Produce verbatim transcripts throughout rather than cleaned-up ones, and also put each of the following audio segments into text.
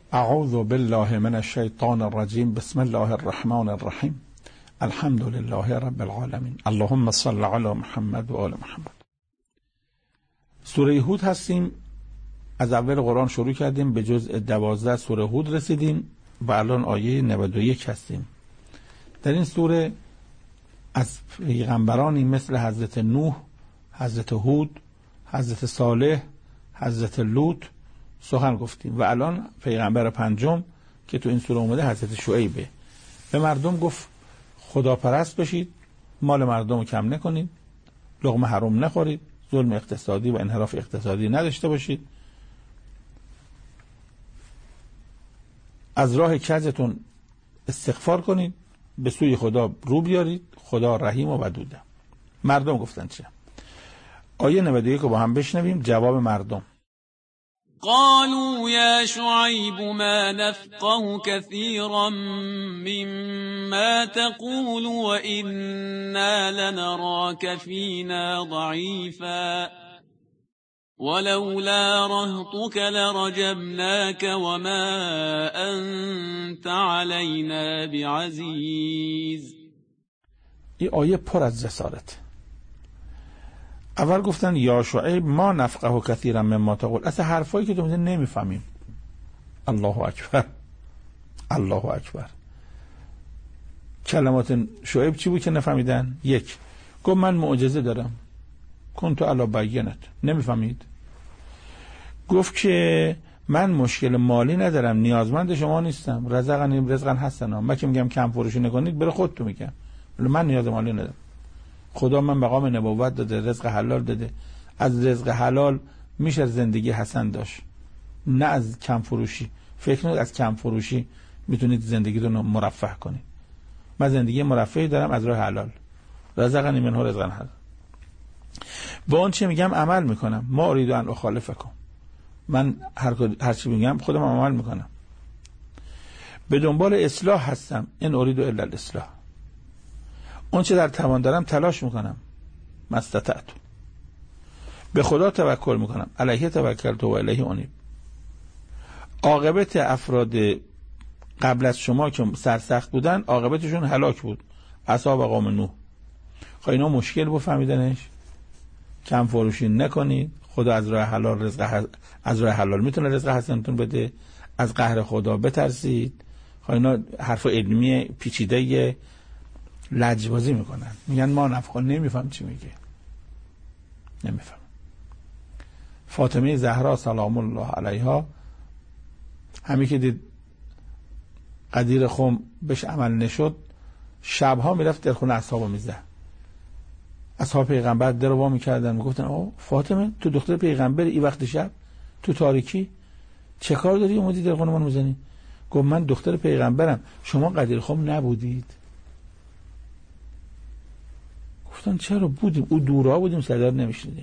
اعوذ بالله من الشیطان الرجیم. بسم الله الرحمن الرحیم. الحمد لله رب العالمین. اللهم صل علی محمد و آل محمد. سوره هود هستیم. از اول قرآن شروع کردیم، به جزء دوازده سوره هود رسیدیم و الان آیه نود و یک هستیم. در این سوره از پیغمبرانی مثل حضرت نوح، حضرت هود، حضرت صالح، حضرت لوط سخن گفتیم و الان پیغمبر پنجم که تو این سوره اومده حضرت شعیبه. به مردم گفت خداپرست بشید، مال مردم رو کم نکنید، لقمه حرام نخورید، ظلم اقتصادی و انحراف اقتصادی نداشته باشید، از راه کجتون استغفار کنید، به سوی خدا رو بیارید، خدا رحیم و ودوده. مردم گفتن چه؟ آیه نود و یک رو با هم بشنویم. جواب مردم: قالوا يا شعيب ما نفقه كثيرا مما تقول وإنا لنراك فينا ضعيفا ولولا رهطك لرجمناك وما أنت علينا بعزيز. این آیه پر از جسارت. اول گفتن یا شعیب ما نفقه کثیرا مما تقول، اصلا حرفایی که تو میزنی نمیفهمیم. الله اکبر، الله اکبر. کلمات شعیب چی بود که نفهمیدن؟ یک، گفت من معجزه دارم، کنت علی بینت، نمیفهمید. گفت که من مشکل مالی ندارم، نیازمند شما نیستم، رزقنی رزقا حسنا، من که میگم کم فروشی نکنید بره خودتون میگم، ولی من نیاز مالی ندارم. خدا من مقام نبوت داده، رزق حلال داده، از رزق حلال میشه زندگی حسن داشت، نه از کم فروشی. فکر نکنید از کم فروشی میتونید زندگیتون رو مرفه کنید. من زندگی مرفهی دارم از راه حلال، رزقنی منه رزقا حلال. با اون چه میگم عمل میکنم. ما اريد ان اخالفکم، من هر هر چی میگم خودم عمل میکنم. به دنبال اصلاح هستم، ان اريد الا الاصلاح. اون چه در توان دارم تلاش میکنم، مستطعت. به خدا توکل میکنم، علیه توکلت و الیه انیب. عاقبت افراد قبل از شما که سرسخت بودن عاقبتشون هلاک بود، اصحاب قوم نوح. خب اینا مشکل بود فهمیدنش. کم فروشی نکنید، خدا از راه حلال رزق ح... از راه حلال میتونه رزق حسنتون بده، از قهر خدا بترسید. خب اینا حرف علمی پیچیده لجبازی میکنن، میگن ما نفقه، نمیفهم چی میگه، نمیفهم. فاطمه زهرا سلام الله علیها همی که دید قدیر خم بهش عمل نشد، شبها میرفت در خونه اصحابو میزد. اصحاب پیغمبر در رو وا میکردن، میگفتن آه فاطمه تو دختر پیغمبر این وقت شب تو تاریکی چه کار داری اومدی در خونه من میزنی؟ گفت من دختر پیغمبرم، شما قدیر خم نبودید؟ گفتن چرا بودیم، او دورا بودیم صدا نمیشنیدیم.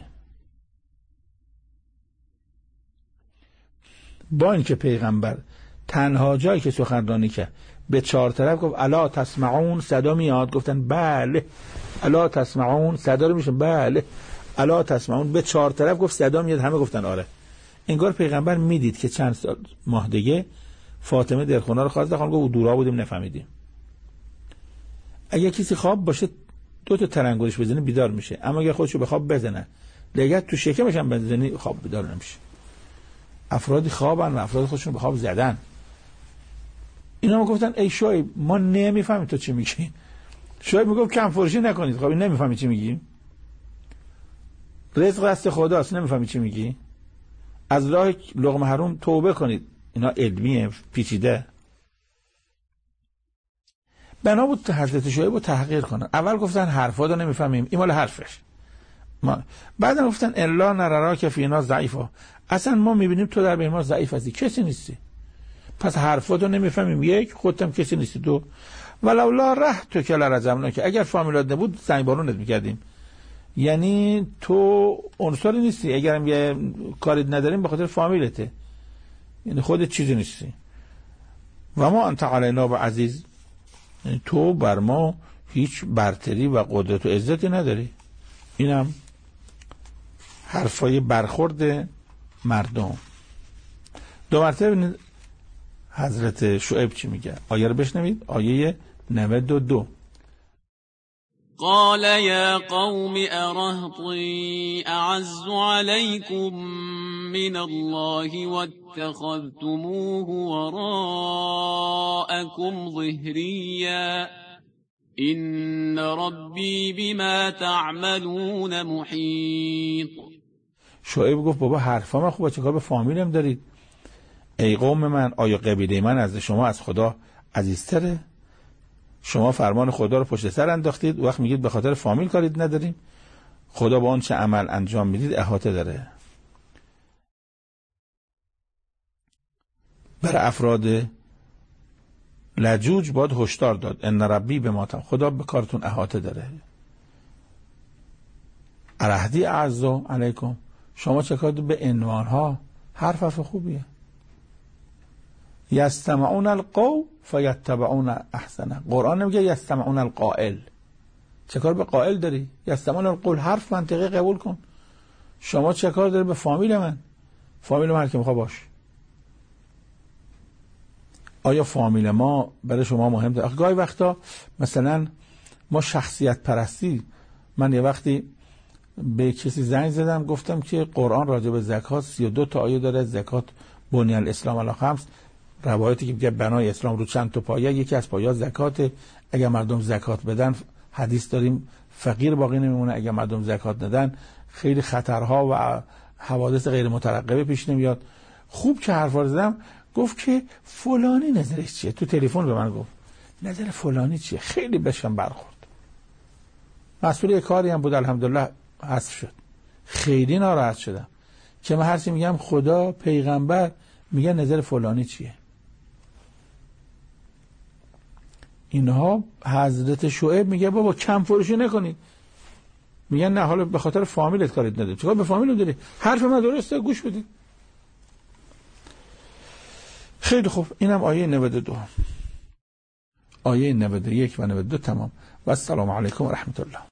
با اینکه پیغمبر تنها جایی که سخنرانی کرد به چهار طرف گفت الا تسمعون، صدا میاد، گفتن بله. الا تسمعون، صدا رو میشه بله. الا تسمعون، به چهار طرف گفت صدا میاد، همه گفتن آره. انگار پیغمبر میدید که چند سال ماه دیگه فاطمه در خونه رو خواست، خانم گفت او دورا بودیم نفهمیدیم. اگه کسی خواب باشه دو تا ترنگولش بزنه بیدار میشه، اما اگه خودشو به خواب بزنه دیگه تو شکمش هم بزنی خواب بیدار نمیشه. افرادی خوابن و افراد خودشون به خواب زدن. اینا ما گفتن ای شعیب ما نمیفهمیم تو چی میگی. شعیب میگفت کم فروشی نکنید. خب نمیفهمی چی میگی؟ رزق دست خداست، نمیفهمی چی میگی؟ از راه لقمه حرام توبه کنید. اینا علمیه پیچیده. بنا بود حضرت شعیب رو تحقیر کنن. اول گفتن حرفا رو نمیفهمیم، این مال حرفش. ما بعد گفتن الا نررا که فینا ضعیفا، اصلا ما میبینیم تو در بین ما ضعیف هستی، کسی نیستی، پس حرفا رو نمیفهمیم. یک، خودتم کسی نیستی. دو، ولولا رهت که لرجمنا، که اگر فامیلات نبود سنگ بارونت میکردیم. یعنی تو عنصری نیستی، اگرم یه کاری نداریم به خاطر فامیلته، یعنی خودت چیزی نیستی. و ما انت علینا بعزیز، یعنی تو بر ما هیچ برتری و قدرت و عزتی نداری. اینم حرفای برخورد مردم. دو مرتبه حضرت شعیب چی میگه؟ آیه رو بشنوید، آیه نود و دو. قال یا قوم ارهطی اعز علیکم من الله واتخذتموه وراءکم ظهریا ان ربی بما تعملون محیط. شعیب گفت بابا حرفا من خوبه، چه کار به فامیلم دارید؟ ای قوم من، آیا قبیله من از شما از خدا عزیزتره؟ شما فرمان خدا رو پشت سر انداختید، وقت میگید به خاطر فامیل کارید نداریم. خدا با اون چه عمل انجام میدید احاطه داره. برای افراد لجوج باید هشدار داد، ان ربی بما تعملون، خدا به کارتون احاطه داره. ارهدی اعز علیکم، شما چه کار به عنوان ها؟ حرف حرف خوبیه. یستمعون القول فیتبعون احسنه. قرآن نمیگه یستمعون القائل. چه کار به قائل داری؟ یستمعون القول، حرف منطقی قبول کن. شما چه کار داری به فامیل من؟ فامیل من که میخواد باش. آیا فامیل ما برای شما مهم داره؟ گاهی وقتا مثلا ما شخصیت پرستی، من یه وقتی به کسی زنگ زدم گفتم که قرآن راجع به زکات سی و دو تا آیه داره، زکات بنی الاسلام علی خمس، روایتی که میگه بنای اسلام رو چند تا پایه، یکی از پایه‌ها زکات، اگر مردم زکات بدن حدیث داریم فقیر باقی نمیمونه، اگر مردم زکات ندن خیلی خطرها و حوادث غیر مترقبه پیش نمیاد. خوب که حرفا زدم گفت که فلانی نظرش چیه، تو تلفن به من گفت نظر فلانی چیه، خیلی بهشم برخورد. مسئول یک کاری هم بود الحمدلله حذف شد. خیلی ناراحت شدم که من هر چی میگم خدا پیغمبر میگه نظر فلانی چیه. اینها حضرت شعیب میگه بابا کم فروشی نکنید. میگن نه حالا به خاطر فامیلت کاریت نداری. چیکار به فامیل داری؟ حرف من درسته، گوش بدید. خیلی خوب، اینم آیه نود و دو. آیه نود و یک و نود و دو تمام. و السلام علیکم و رحمت الله.